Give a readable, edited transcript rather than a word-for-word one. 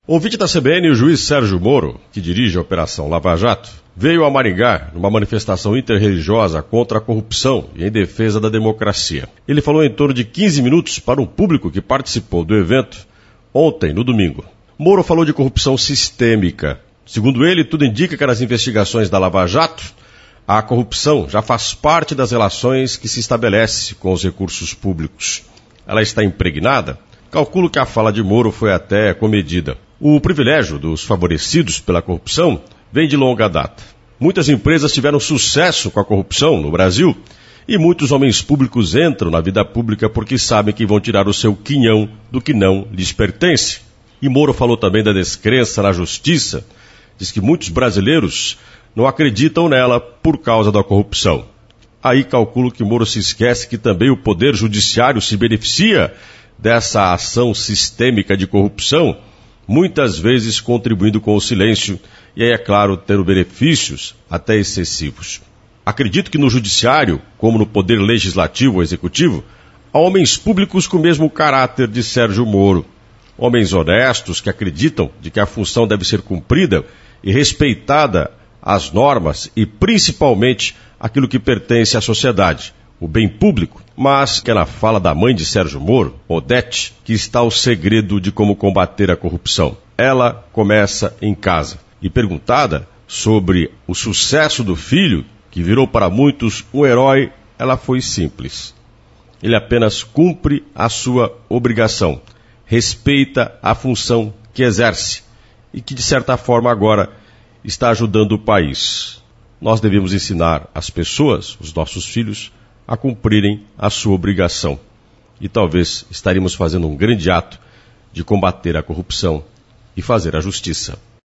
Ouvinte da CBN, o juiz Sérgio Moro, que dirige a Operação Lava Jato, veio a Maringá numa manifestação interreligiosa contra a corrupção e em defesa da democracia. Ele falou em torno de 15 minutos para um público que participou do evento ontem, no domingo. Moro falou de corrupção sistêmica. Segundo ele, tudo indica que nas investigações da Lava Jato, a corrupção já faz parte das relações que se estabelece com os recursos públicos. Ela está impregnada? Calculo que a fala de Moro foi até comedida. O privilégio dos favorecidos pela corrupção vem de longa data. Muitas empresas tiveram sucesso com a corrupção no Brasil e muitos homens públicos entram na vida pública porque sabem que vão tirar o seu quinhão do que não lhes pertence. E Moro falou também da descrença na justiça. Diz que muitos brasileiros não acreditam nela por causa da corrupção. Aí calculo que Moro se esquece que também o Poder Judiciário se beneficia dessa ação sistêmica de corrupção, muitas vezes contribuindo com o silêncio e aí, é claro, tendo benefícios até excessivos. Acredito que no Judiciário, como no Poder Legislativo ou Executivo, há homens públicos com o mesmo caráter de Sérgio Moro. Homens honestos que acreditam de que a função deve ser cumprida e respeitada as normas e principalmente aquilo que pertence à sociedade, o bem público. Mas que é na fala da mãe de Sérgio Moro, Odete, que está o segredo de como combater a corrupção. Ela começa em casa. E perguntada sobre o sucesso do filho, que virou para muitos um herói, ela foi simples. Ele apenas cumpre a sua obrigação, respeita a função que exerce e que, de certa forma, agora está ajudando o país. Nós devemos ensinar as pessoas, os nossos filhos, a cumprirem a sua obrigação. E talvez estaríamos fazendo um grande ato de combater a corrupção e fazer a justiça.